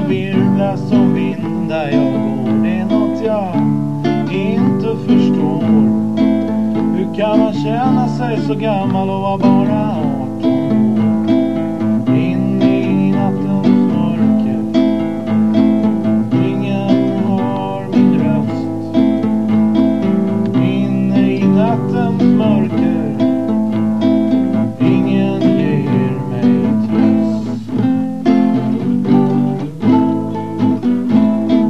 virvlar som vindar jag går. Det är något jag inte förstår. Hur kan man känna sig så gammal och vara bara 18 år? Inne i nattens mörker, ingen hör min röst. Inne i nattens mörker, ingen ger mig tröst.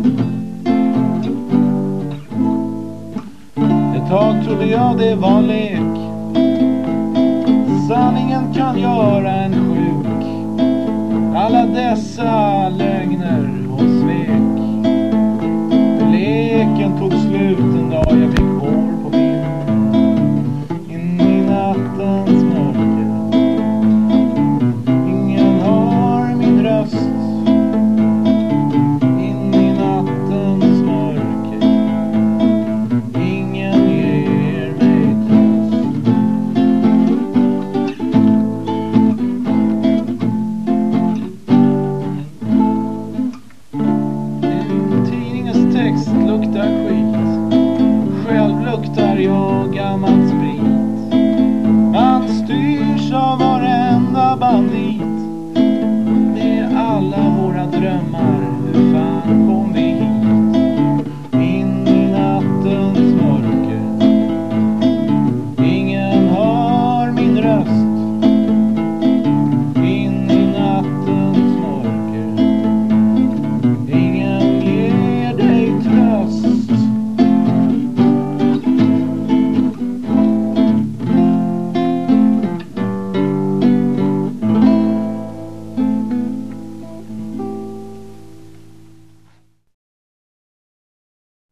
Ett tag trodde jag det var lek,